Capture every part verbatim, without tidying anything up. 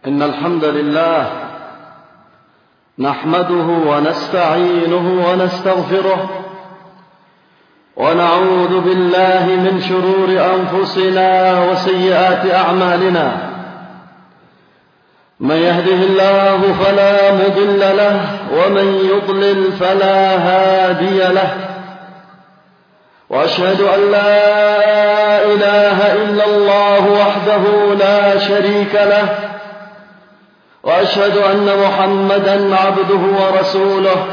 إن الحمد لله نحمده ونستعينه ونستغفره ونعوذ بالله من شرور أنفسنا وسيئات أعمالنا. من يهده الله فلا مضل له ومن يضلل فلا هادي له، وأشهد أن لا إله إلا الله وحده لا شريك له، وأشهد أن محمدا عبده ورسوله.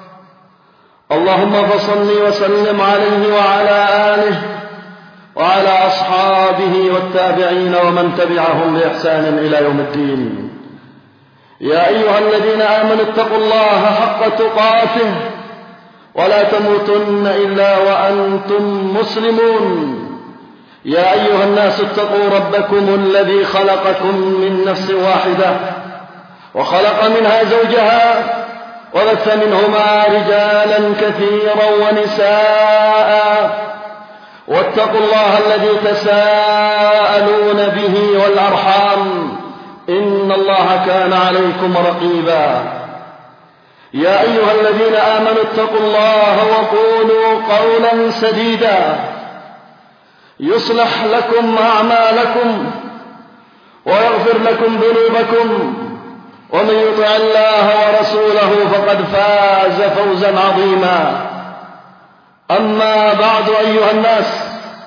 اللهم فصل وسلم عليه وعلى آله وعلى أصحابه والتابعين ومن تبعهم بإحسان إلى يوم الدين. يا أيها الذين آمنوا اتقوا الله حق تقاته ولا تموتن إلا وأنتم مسلمون. يا أيها الناس اتقوا ربكم الذي خلقكم من نفس واحدة وخلق منها زوجها وبث منهما رجالا كثيرا ونساء، واتقوا الله الذي تساءلون به والأرحام إن الله كان عليكم رقيبا. يا أيها الذين آمنوا اتقوا الله وقولوا قولا سديدا يصلح لكم أعمالكم ويغفر لكم ذنوبكم، ومن يطع الله ورسوله فقد فاز فوزا عظيما. أما بعد أيها الناس،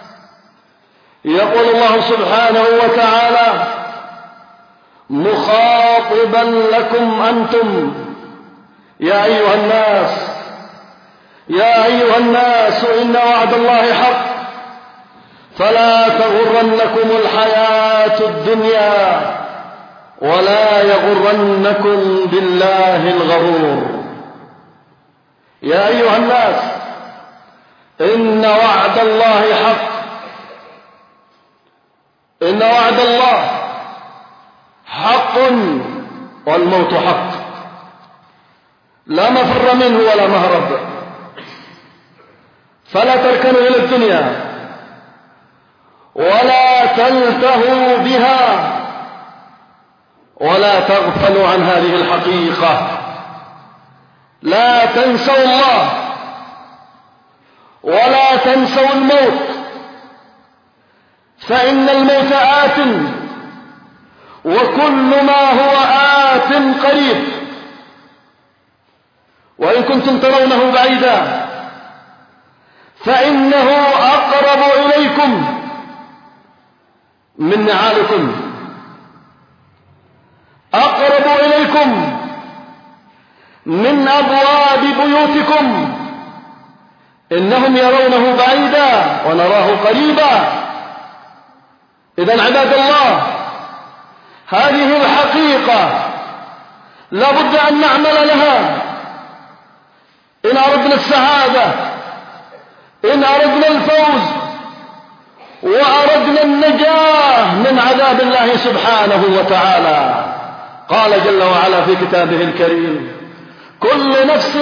يقول الله سبحانه وتعالى مخاطبا لكم أنتم يا أيها الناس يا أيها الناس إن وعد الله حق فلا تغرنكم الحياة الدنيا ولا يغرنكم بالله الغرور. يا أيها الناس إن وعد الله حق، إن وعد الله حق والموت حق، لا مفر منه ولا مهرب. فلا تركنوا إلى الدنيا ولا تلتهوا بها ولا تغفلوا عن هذه الحقيقة. لا تنسوا الله ولا تنسوا الموت، فإن الموت آت وكل ما هو آت قريب، وإن كنتم ترونه بعيدا فإنه أقرب إليكم من نعالكم، أقرب إليكم من أبواب بيوتكم. إنهم يرونه بعيدا ونراه قريبا. إذن عباد الله، هذه الحقيقة لابد أن نعمل لها إن أردنا السعادة، إن أردنا الفوز، وأردنا النجاة من عذاب الله سبحانه وتعالى. قال جل وعلا في كتابه الكريم كل نفس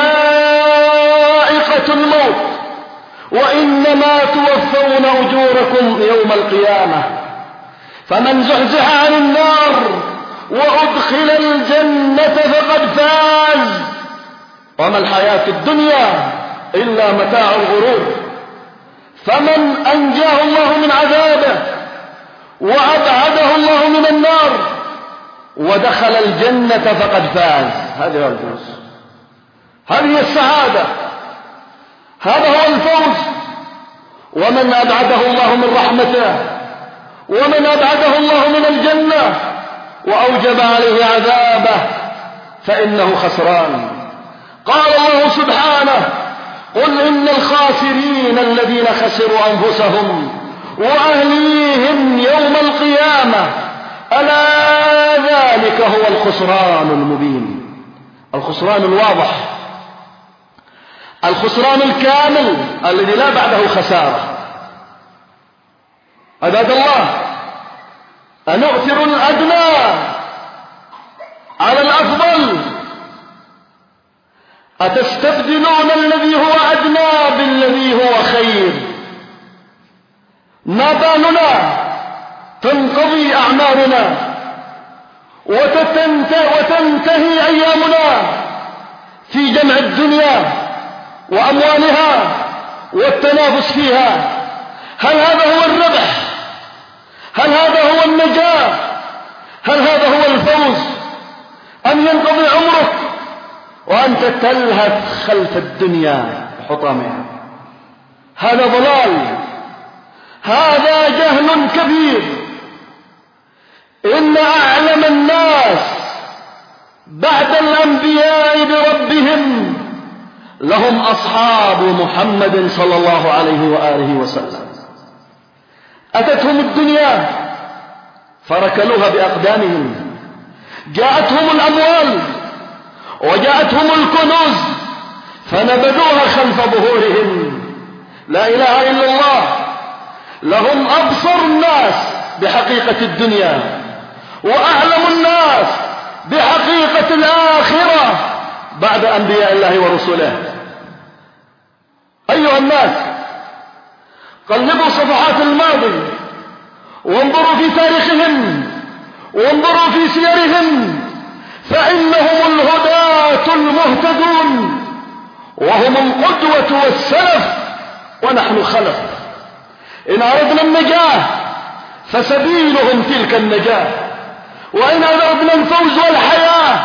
ذائقة الموت وإنما توفون أجوركم يوم القيامة، فمن زحزح عن النار وأدخل الجنة فقد فاز، وما الحياة الدنيا إلا متاع الغرور. فمن أنجاه الله من عذابه وأبعده الله من النار ودخل الجنة فقد فاز. هذه هو الفوز، هذه السعادة، هذا هو الفوز. ومن أبعده الله من رحمته ومن أبعده الله من الجنة وأوجب عليه عذابه فإنه خسران. قال الله سبحانه قل إن الخاسرين الذين خسروا أنفسهم وأهليهم يوم القيامة ألا ذلك هو الخسران المبين. الخسران الواضح، الخسران الكامل الذي لا بعده خسارة. عباد الله، أنؤثر الأدنى على الأفضل؟ أتستبدلون الذي هو أدنى بالذي هو خير؟ ما بالنا تنقضي أعمارنا وتنتهي أيامنا في جمع الدنيا وأموالها والتنافس فيها. هل هذا هو الربح؟ هل هذا هو النجاة؟ هل هذا هو الفوز؟ أن ينقضي عمرك وأنت تلهث خلف الدنيا بحطامها؟ هذا ضلال، هذا جهل كبير. إن أعلم الناس بعد الأنبياء بربهم لهم أصحاب محمد صلى الله عليه وآله وسلم. أتتهم الدنيا فركلوها بأقدامهم، جاءتهم الأموال وجاءتهم الكنوز فنبذوها خلف ظهورهم. لا إله إلا الله. لهم أبصر الناس بحقيقة الدنيا وأعلم الناس بحقيقة الآخرة بعد أنبياء الله ورسله. أيها الناس، قلبوا صفحات الماضي وانظروا في تاريخهم وانظروا في سيرهم، فإنهم الهداة المهتدون وهم القدوة والسلف ونحن خلف. إن أردنا النجاة فسبيلهم تلك النجاة، وإن أردنا الفوز والحياة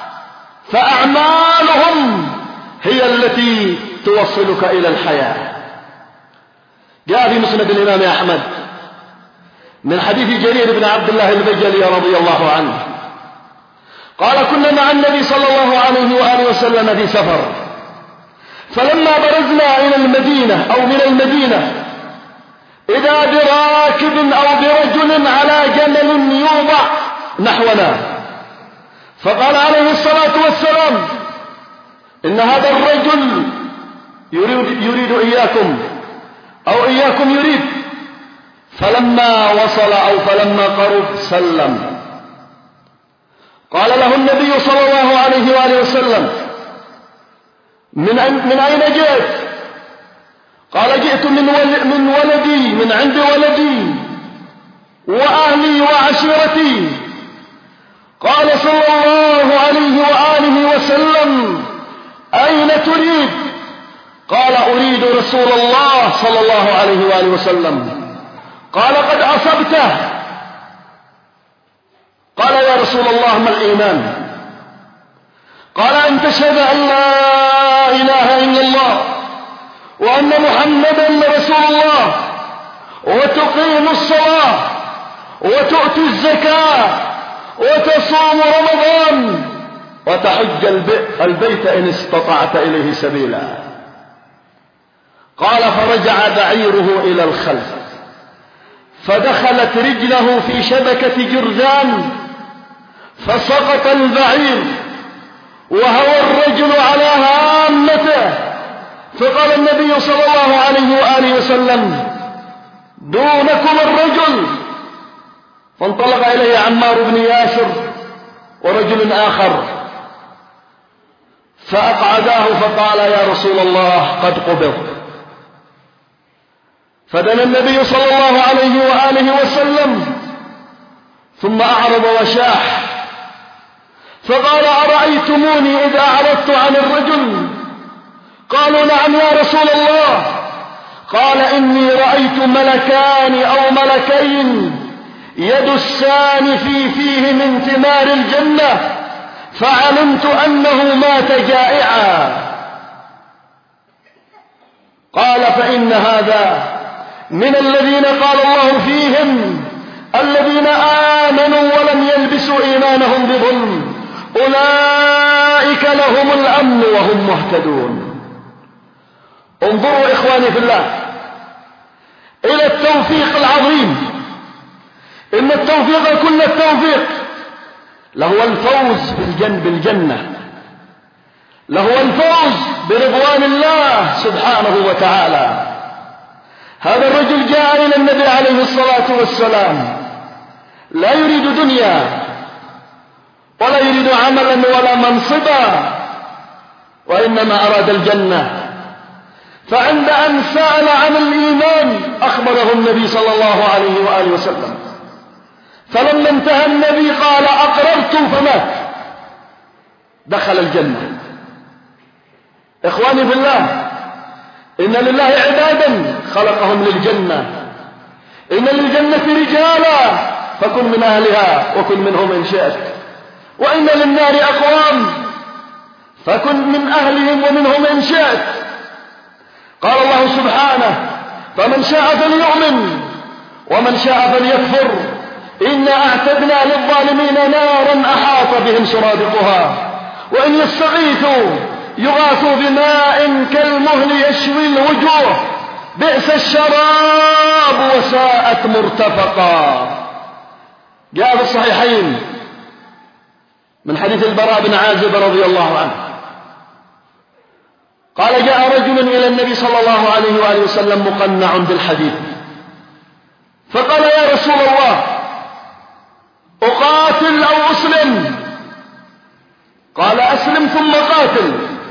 فأعمالهم هي التي توصلك إلى الحياة. جاء في مسند الإمام أحمد من حديث جرير بن عبد الله البجلي رضي الله عنه قال: كنا مع النبي صلى الله عليه وآله وسلم في سفر، فلما برزنا إلى المدينة أو من المدينة إذا براكب أو برجل على جمل يوضع نحونا، فقال عليه الصلاة والسلام: إن هذا الرجل يريد, يريد إياكم أو إياكم يريد. فلما وصل أو فلما قرب سلم. قال له النبي صلى الله عليه وآله وسلم: من من أين جئت؟ قال: جئت من من ولدي، من عند ولدي وأهلي وعشيرتي. قال صلى الله عليه وآله وسلم: أين تريد؟ قال: أريد رسول الله صلى الله عليه وآله وسلم. قال: قد أصبته. قال: يا رسول الله ما الإيمان؟ قال: أن تشهد أن لا إله إلا الله وأن محمدا رسول الله وتقيم الصلاة وتؤتي الزكاة وتصوم رمضان وتحج البيت إن استطعت إليه سبيلا. قال: فرجع بعيره إلى الخلف فدخلت رجله في شبكة جرذان فسقط البعير وهوى الرجل على هامته. فقال النبي صلى الله عليه وآله وسلم: دونكم الرجل. فانطلق إليه عمار بن ياسر ورجل آخر فأقعداه فقال: يا رسول الله قد قبض. فدنا النبي صلى الله عليه وآله وسلم ثم أعرض وشاح فقال: أرأيتموني إذا أعرضت عن الرجل؟ قالوا: نعم يا رسول الله. قال: إني رأيت ملكان أو ملكين يدسان في فيه من ثمار الجنة فعلمت أنه مات جائعا. قال: فإن هذا من الذين قال الله فيهم: الذين آمنوا ولم يلبسوا إيمانهم بظلم أولئك لهم الأمن وهم مهتدون. انظروا إخواني في الله إلى التوفيق العظيم. إن التوفيق كل التوفيق لهو الفوز بالجنة، لهو الفوز برضوان الله سبحانه وتعالى. هذا الرجل جاء إلى النبي عليه الصلاة والسلام لا يريد دنيا ولا يريد عملا ولا منصبا، وإنما أراد الجنة. فعند أن سأل عن الإيمان أخبره النبي صلى الله عليه وآله وسلم فلما انتهى النبي قال أقررت فمات، دخل الجنة. إخواني بالله، إن لله عبادا خلقهم للجنة، إن للجنة رجالا فكن من أهلها وكن منهم إن شئت، وإن للنار أقوام فكن من أهلهم ومنهم إن شئت. قال الله سبحانه: فمن شاء فليؤمن ومن شاء فليكفر إنا أعتدنا للظالمين نارا أحاط بهم سرادقها وإن يستغيثوا يغاثوا بماء كالمهل يشوي الوجوه بئس الشراب وساءت مرتفقا. جاء في الصحيحين من حديث البراء بن عازب رضي الله عنه قال: جاء رجل إلى النبي صلى الله عليه وآله وسلم مقنع بالحديث، فقال: يا رسول الله، أقاتل أو أسلم؟ قال: أسلم ثم قاتل.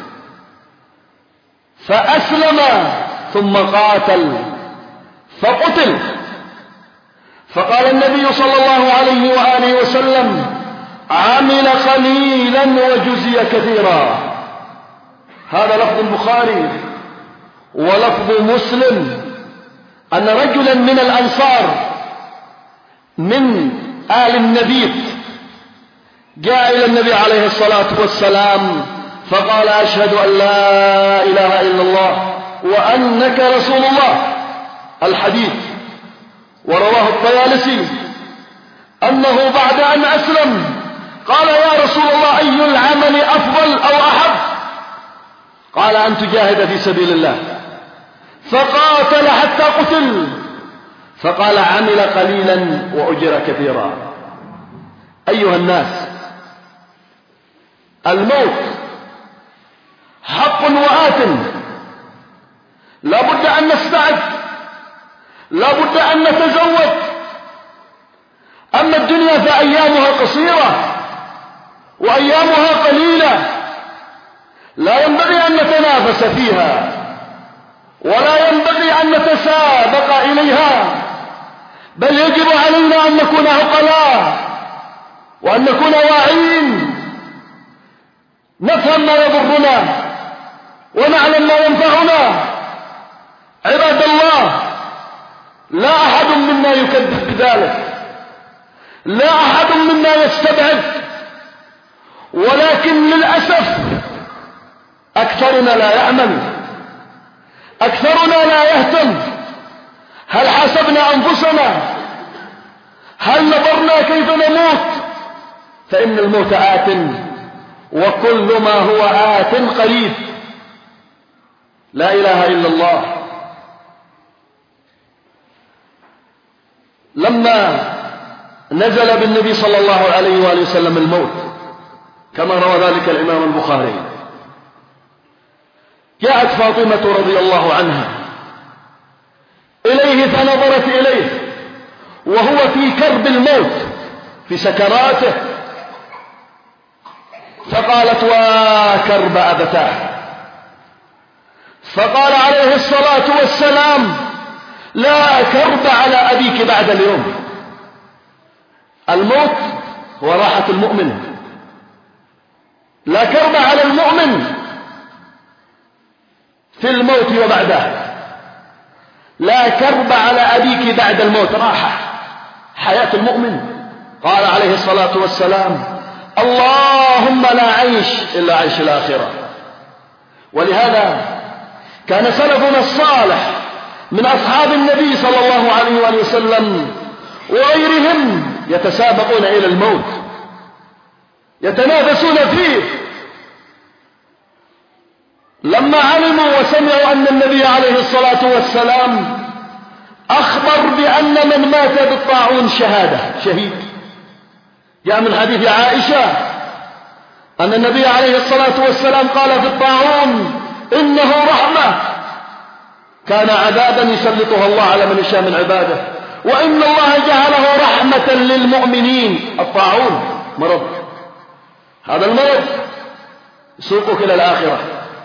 فأسلم ثم قاتل فقتل. فقال النبي صلى الله عليه وآله وسلم: عمل قليلا وجزي كثيرا. هذا لفظ البخاري. ولفظ مسلم أن رجلا من الأنصار من آل النبيت جاء إلى النبي عليه الصلاة والسلام فقال: أشهد أن لا إله إلا الله وأنك رسول الله. الحديث ورواه الطيالسي أنه بعد أن أسلم قال: يا رسول الله، أي العمل أفضل أو أحب؟ قال: أن تجاهد في سبيل الله. فقاتل حتى قتل. فقال: عمل قليلا وأجر كثيرا. أيها الناس، الموت حق وآت، لا بد أن نستعد، لا بد أن نتزود. أما الدنيا فأيامها قصيرة وأيامها قليلة، لا ينبغي أن نتنافس فيها ولا ينبغي أن نتسابق إليها، بل يجب علينا أن نكون عقلاء وأن نكون واعين، نفهم ما يضرنا ونعلم ما ينفعنا. عباد الله، لا أحد منا يكذب بذلك، لا أحد منا يستبعد، ولكن للأسف أكثرنا لا يعمل، أكثرنا لا يهتم. هل حاسبنا أنفسنا؟ هل نظرنا كيف نموت؟ فإن الموت آت، وكل ما هو آت قريب. لا إله إلا الله. لما نزل بالنبي صلى الله عليه وآله وسلم الموت كما روى ذلك الإمام البخاري، جاءت فاطمة رضي الله عنها إليه فنظرت إليه وهو في كرب الموت في سكراته، فقالت: وكرب أبتاه. فقال عليه الصلاة والسلام: لا كرب على أبيك بعد اليوم. الموت هو راحة المؤمن، لا كرب على المؤمن في الموت وبعده. لا كرب على أبيك بعد الموت، راحة حياة المؤمن. قال عليه الصلاة والسلام: اللهم لا عيش إلا عيش الآخرة. ولهذا كان سلفنا الصالح من أصحاب النبي صلى الله عليه وآله وسلم وغيرهم يتسابقون إلى الموت، يتنافسون فيه. لما علموا وسمعوا أن النبي عليه الصلاة والسلام أخبر بأن من مات بالطاعون شهادة شهيد، جاء من حديث عائشة أن النبي عليه الصلاة والسلام قال في الطاعون: إنه رحمة، كان عذابا يسلطها الله على من يشاء من عباده، وإن الله جعله رحمة للمؤمنين. الطاعون مرض، هذا المرض يسوقك إلى الآخرة.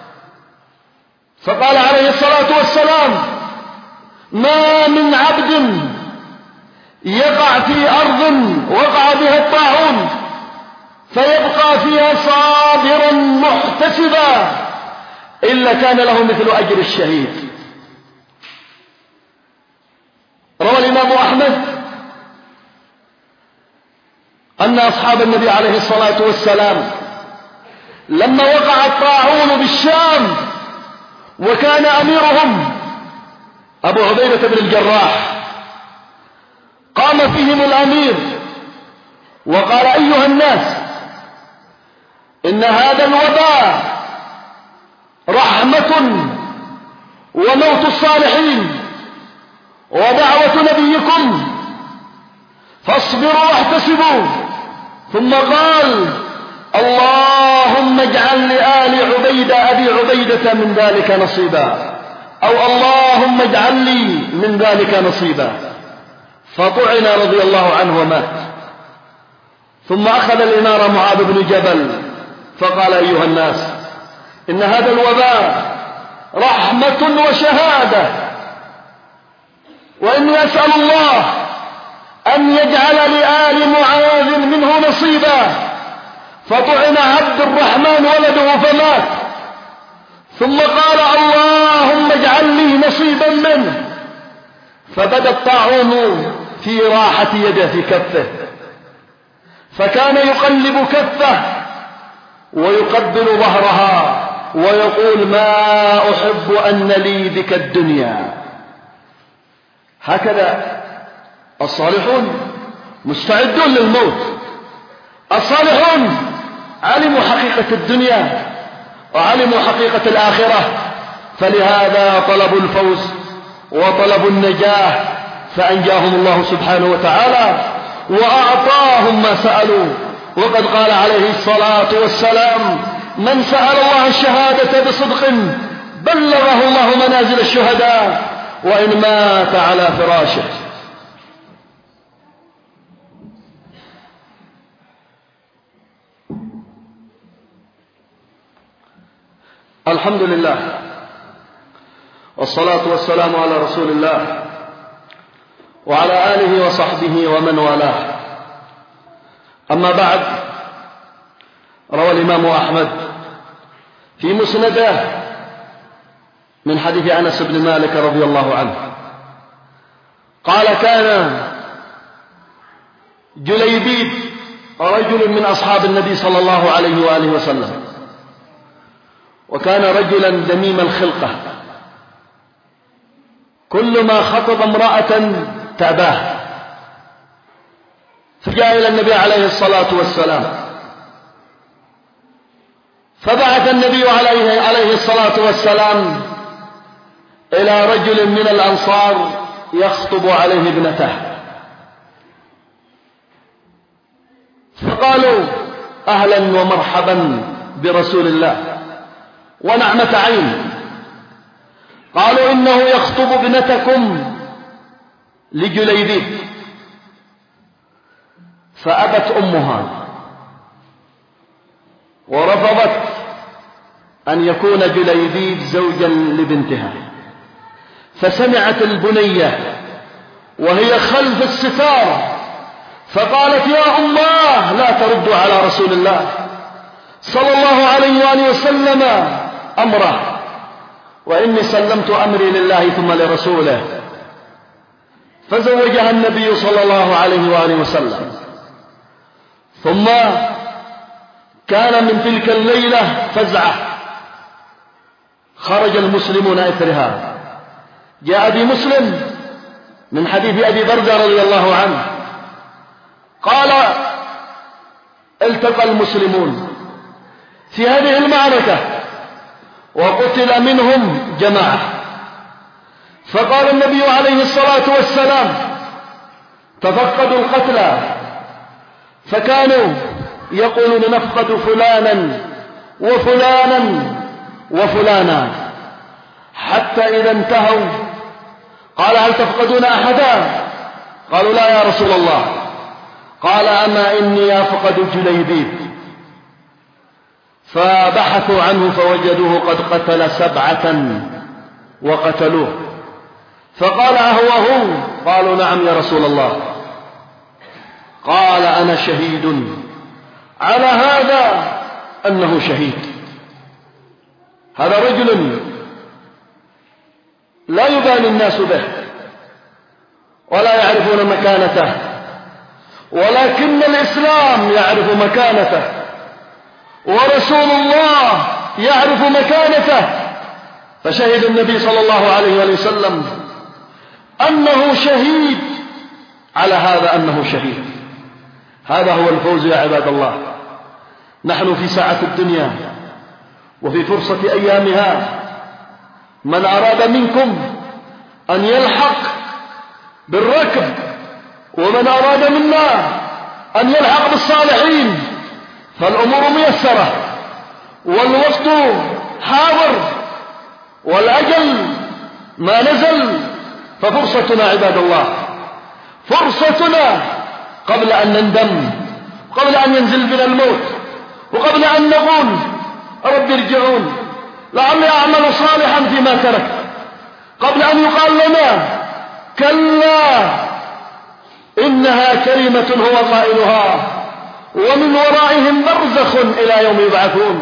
فقال عليه الصلاة والسلام: ما من عبد يقع في أرض وقع بها الطاعون فيبقى فيها صابرا محتسبا إلا كان له مثل أجر الشهيد. روى الإمام أحمد أن أصحاب النبي عليه الصلاة والسلام لما وقع الطاعون بالشام وكان أميرهم أبو عبيدة بن الجراح، قام فيهم الأمير وقال: أيها الناس، إن هذا الوباء رحمة وموت الصالحين ودعوة نبيكم، فاصبروا واحتسبوا. ثم قال: اللهم اجعل لآل عبيدة أبي عبيدة من ذلك نصيبا، أو اللهم اجعل لي من ذلك نصيبا. فطعن رضي الله عنه ومات. ثم أخذ الإمارة معاذ بن جبل فقال: أيها الناس، إن هذا الوباء رحمة وشهادة، وإني أسأل الله أن يجعل لآل معاذ منه نصيبا. فطعن عبد الرحمن ولده فمات. ثم قال: اللهم اجعل لي نصيبا منه. فبدا الطاعون في راحة يده في كفه، فكان يقلب كفه ويقبل ظهرها ويقول: ما أحب أن لي بك الدنيا. هكذا الصالحون مستعدون للموت. الصالحون علموا حقيقة الدنيا وعلموا حقيقة الآخرة، فلهذا طلبوا الفوز وطلبوا النجاة، فأنجاهم الله سبحانه وتعالى وأعطاهم ما سألوا. وقد قال عليه الصلاة والسلام: من سأل الله الشهادة بصدق بلغه الله منازل الشهداء وإن مات على فراشه. الحمد لله والصلاة والسلام على رسول الله وعلى آله وصحبه ومن والاه. أما بعد، روى الإمام أحمد في مسنده من حديث أنس بن مالك رضي الله عنه قال: كان جليبيب رجل من أصحاب النبي صلى الله عليه وآله وسلم، وكان رجلا دميم الخلقة، كل ما خطب امرأة تأباه، فجاء إلى النبي عليه الصلاة والسلام، فبعث النبي عليه, عليه الصلاة والسلام إلى رجل من الأنصار يخطب عليه ابنته، فقالوا: أهلا ومرحبا برسول الله ونعمة عين. قالوا: إنه يخطب ابنتكم لجليبيب. فأبت أمها ورفضت أن يكون جليبيب زوجا لبنتها، فسمعت البنية وهي خلف الستار فقالت: يا أماه، لا ترد على رسول الله صلى الله عليه وآله وسلم أمره، وإني سلمت أمري لله ثم لرسوله. فزوجها النبي صلى الله عليه وآله وسلم. ثم كان من تلك الليلة فزعة، خرج المسلمون إثرها. جاء في مسلم من حديث أبي بردة رضي الله عنه قال: التقى المسلمون في هذه المعركة وقتل منهم جماعة، فقال النبي عليه الصلاة والسلام: تفقدوا القتلى، فكانوا يقولون: نفقد فلانا وفلانا وفلانا، حتى إذا انتهوا قال: هل تفقدون أحدا؟ قالوا: لا يا رسول الله. قال: أما إني أفقد جليبيب. فبحثوا عنه فوجدوه قد قتل سبعة وقتلوه، فقال: أهو هو؟ قالوا: نعم يا رسول الله. قال أنا شهيد على هذا أنه شهيد. هذا رجل لا يبالي الناس به ولا يعرفون مكانته، ولكن الإسلام يعرف مكانته، ورسول الله يعرف مكانته، فشهد النبي صلى الله عليه وسلم أنه شهيد على هذا أنه شهيد. هذا هو الفوز يا عباد الله. نحن في ساعة الدنيا وفي فرصة أيامها. من أراد منكم أن يلحق بالركب، ومن أراد منا أن يلحق بالصالحين، فالأمور ميسرة والوقت حاضر والأجل ما نزل. ففرصتنا عباد الله، فرصتنا قبل أن نندم، قبل أن ينزل بنا الموت، وقبل أن نقول رب ارجعون لعلي أعمل صالحا فيما تركت، قبل أن يقال لنا كلا إنها كلمة هو قائلها ومن ورائهم برزخ إلى يوم يبعثون،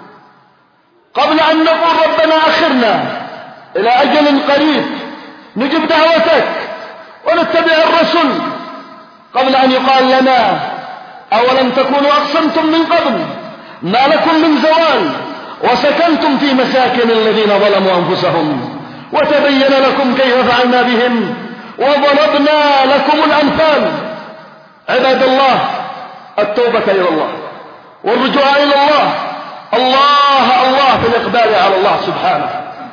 قبل أن نقول ربنا أخرنا إلى أجل قريب نجب دعوتك ونتبع الرسل، قبل أن يقال لنا أولم تكونوا أقسمتم من قبل ما لكم من زوال وسكنتم في مساكن الذين ظلموا أنفسهم وتبين لكم كيف فعلنا بهم وضربنا لكم الأمثال. عباد الله، التوبة إلى الله والرجوع إلى الله، الله الله في الإقبال على الله سبحانه،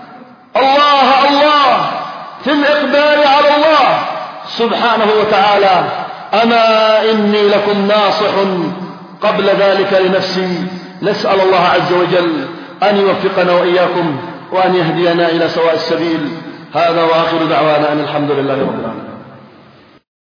الله الله في الإقبال على الله سبحانه وتعالى. أما إني لكم ناصح قبل ذلك لنفسي. نسأل الله عز وجل أن يوفقنا وإياكم وأن يهدينا إلى سواء السبيل. هذا وآخر دعوانا أن الحمد لله رب العالمين.